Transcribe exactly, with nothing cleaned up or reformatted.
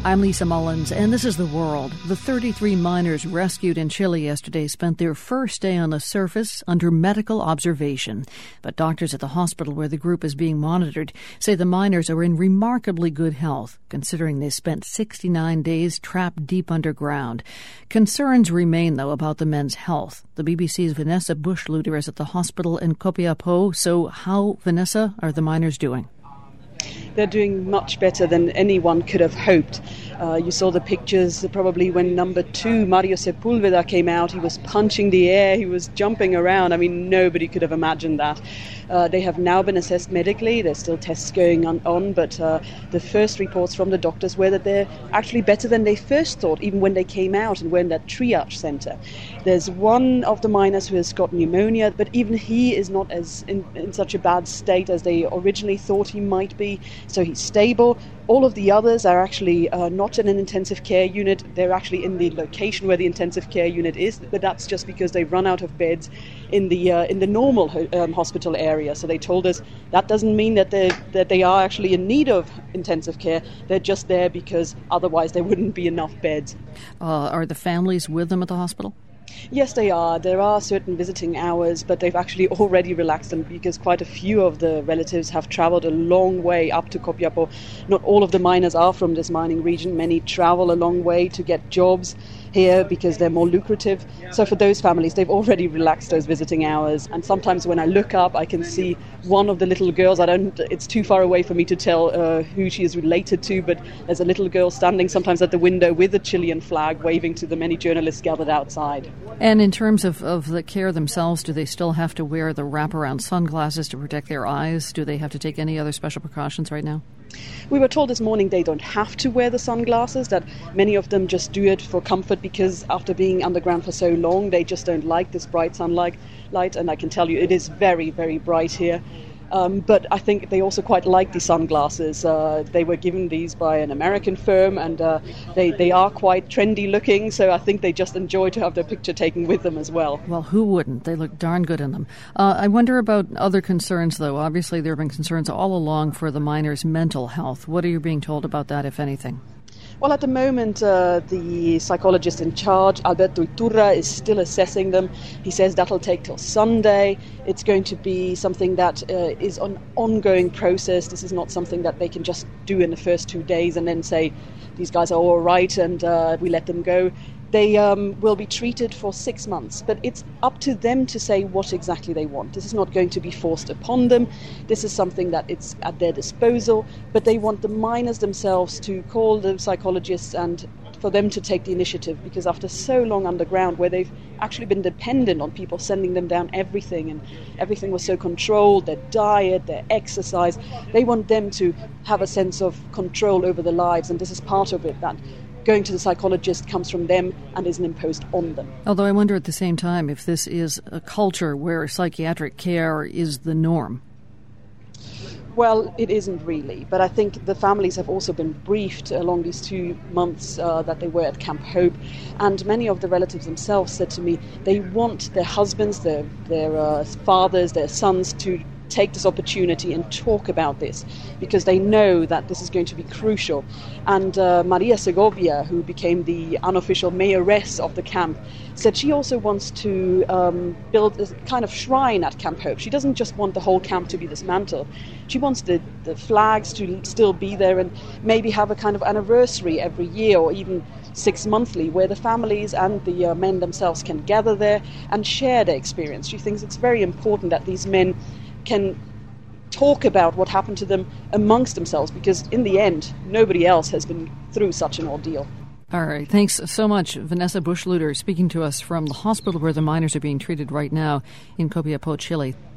I'm Lisa Mullins, and this is The World. The thirty-three miners rescued in Chile yesterday spent their first day on the surface under medical observation. But doctors at the hospital where the group is being monitored say the miners are in remarkably good health, considering they spent sixty-nine days trapped deep underground. Concerns remain, though, about the men's health. The B B C's Vanessa Bushluder is at the hospital in Copiapó. So how, Vanessa, are the miners doing? They're doing much better than anyone could have hoped. Uh, you saw the pictures probably when number two, Mario Sepúlveda, came out. He was punching the air, he was jumping around. I mean, nobody could have imagined that. Uh, they have now been assessed medically. There's still tests going on, on but uh, the first reports from the doctors were that they're actually better than they first thought, even when they came out and were in that triage center. There's one of the miners who has got pneumonia, but even he is not as in, in such a bad state as they originally thought he might be, so he's stable. All of the others are actually uh, not in an intensive care unit. They're actually in the location where the intensive care unit is, but that's just because they've run out of beds in the uh, in the normal ho- um, hospital area. So they told us that doesn't mean that they that they are actually in need of intensive care. They're just there because otherwise there wouldn't be enough beds. Uh, are the families with them at the hospital? Yes, they are. There are certain visiting hours, but they've actually already relaxed them because quite a few of the relatives have traveled a long way up to Copiapó. Not all of the miners are from this mining region. Many travel a long way to get jobs here because they're more lucrative. So for those families, they've already relaxed those visiting hours. And sometimes when I look up, I can see one of the little girls. I don't. It's too far away for me to tell uh, who she is related to, but there's a little girl standing sometimes at the window with a Chilean flag, waving to the many journalists gathered outside. And in terms of, of the care themselves, do they still have to wear the wraparound sunglasses to protect their eyes? Do they have to take any other special precautions right now? We were told this morning they don't have to wear the sunglasses, that many of them just do it for comfort because after being underground for so long, they just don't like this bright sunlight. Light, and I can tell you it is very, very bright here. Um, but I think they also quite like the sunglasses. Uh, they were given these by an American firm, and uh, they, they are quite trendy looking, so I think they just enjoy to have their picture taken with them as well. Well, who wouldn't? They look darn good in them. Uh, I wonder about other concerns, though. Obviously, there have been concerns all along for the miners' mental health. What are you being told about that, if anything? Well, at the moment, uh, the psychologist in charge, Alberto Iturra, is still assessing them. He says that'll take till Sunday. It's going to be something that uh, is an ongoing process. This is not something that they can just do in the first two days and then say, these guys are all right and uh, we let them go. They um, will be treated for six months, but it's up to them to say what exactly they want. This is not going to be forced upon them. This is something that it's at their disposal, but they want the miners themselves to call the psychologists and for them to take the initiative, because after so long underground where they've actually been dependent on people sending them down everything, and everything was so controlled, their diet, their exercise, they want them to have a sense of control over their lives, and this is part of it, that going to the psychologist comes from them and isn't imposed on them. Although I wonder at the same time if this is a culture where psychiatric care is the norm. Well, it isn't really, but I think the families have also been briefed along these two months uh, that they were at Camp Hope, and many of the relatives themselves said to me they want their husbands, their, their uh, fathers, their sons to take this opportunity and talk about this, because they know that this is going to be crucial. And uh, Maria Segovia, who became the unofficial mayoress of the camp, said she also wants to um, build a kind of shrine at Camp Hope. She doesn't just want the whole camp to be dismantled. She wants the, the flags to still be there and maybe have a kind of anniversary every year or even six monthly where the families and the uh, men themselves can gather there and share their experience. She thinks it's very important that these men can talk about what happened to them amongst themselves, because in the end, nobody else has been through such an ordeal. All right. Thanks so much, Vanessa Bushluder, speaking to us from the hospital where the miners are being treated right now in Copiapó, Chile.